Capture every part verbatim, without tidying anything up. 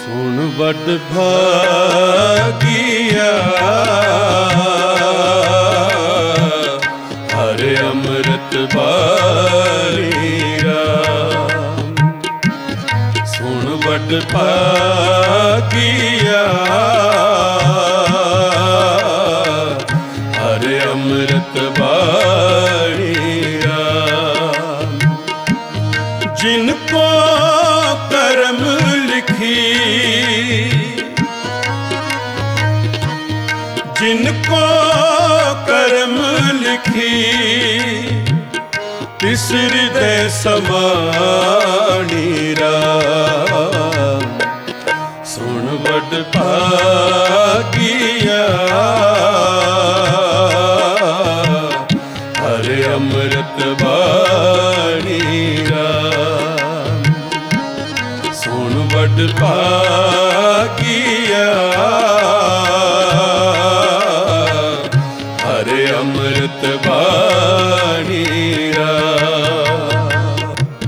ਸੁਣ ਵੱਡ ਭਾਗੀਆ ਹਰਿ ਅੰਮ੍ਰਿਤ ਬਾਣੀ ਰਾਮ। ਸੁਣ ਵੱਡ ਭਾਗੀਆ ਹਰਿ ਅੰਮ੍ਰਿਤ ਬਾਣੀ ਰਾਮ। ਜਿਨ ਕੋ ਕਰਮ ਲਿਖੀ जिन को कर्म लिखी तिस हृदय समाणी राम। सुन बड़ भागिया हरि अमृत बाणी राम। सुन बड़ भागिया हरे अमृत बाणी राम।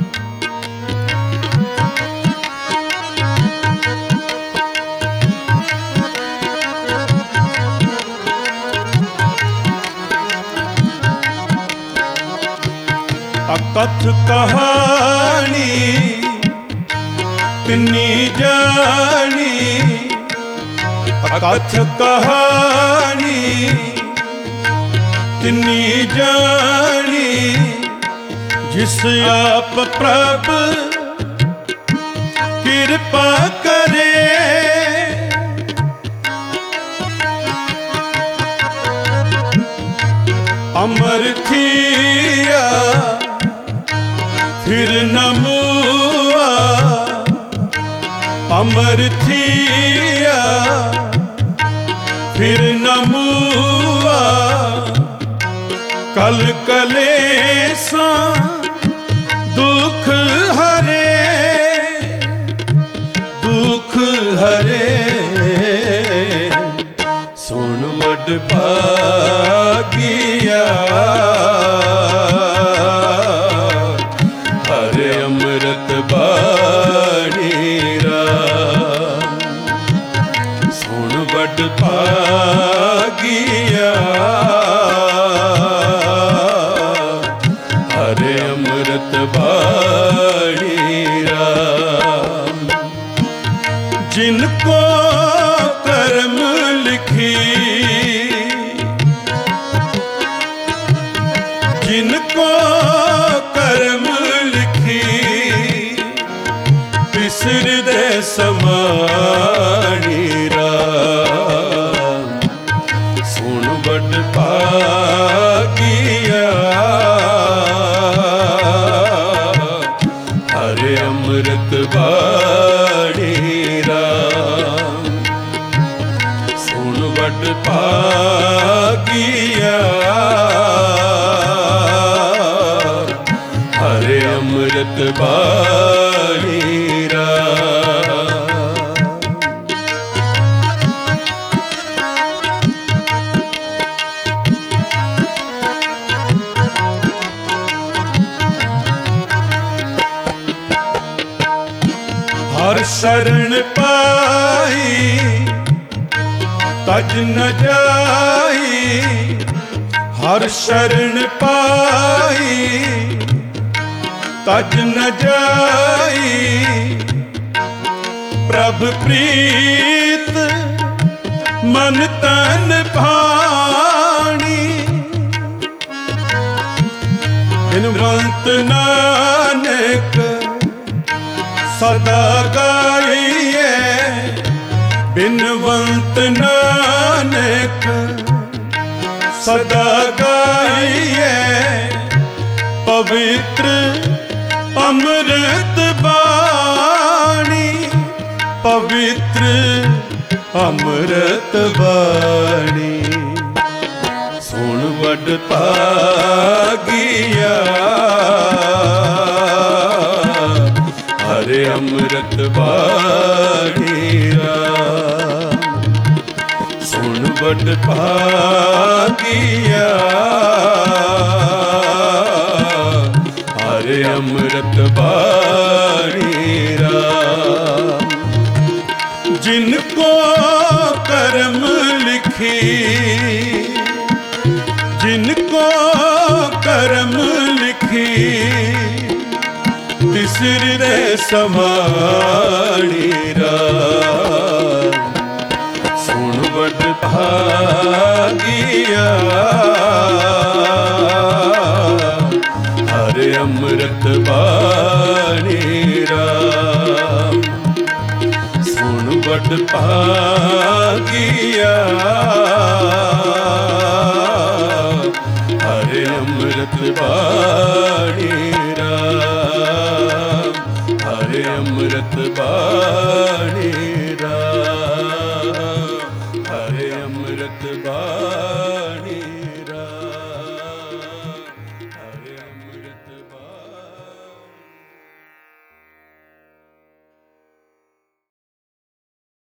अकथ कहानी तिन्नी जानी। अकथ कहानी तिन्नी जानी जिस आप प्रभ कृपा करे। अमर थिया फिर न मुआ। अमर थिया फिर न मुआ। कल कलेसा दुख हरे दुख हरे। सुन वड भागिया हरे अमृत बाणी राम। सुन वड भागिया हरे अमृत बाणी राम। जिनको कर्म लिखी जिनको कर्म लिखी तिस हृदय समाणी राम। सुन बड़ भागिया हरे अमृत बाणी राम। सुन बड़ भागिया हरे अमृत बाणी राम। हर शरण पाई तज न जाई। हर शरण पाई तज न जाई। प्रभ प्रीत मन तन भाणी। बिनवंत नानक सदा गाइए। बिनवंत नानक सदा गाइए। पवित्र अमृत बाणी पवित्र अमृत बाणी। सुन वड भागिया हरे अमृत बाणी राम। सुन वड भागिया हरे अमृत बाणी राम। जिनको कर्म लिखी, जिनको कर्म लिखी, तिसरे समाणी राम। सुन बड़ भागिया हर अमृत बाणी राम। सुन बड़ भागिया हर अमृत बाणी राम, हर अमृत बाणी राम।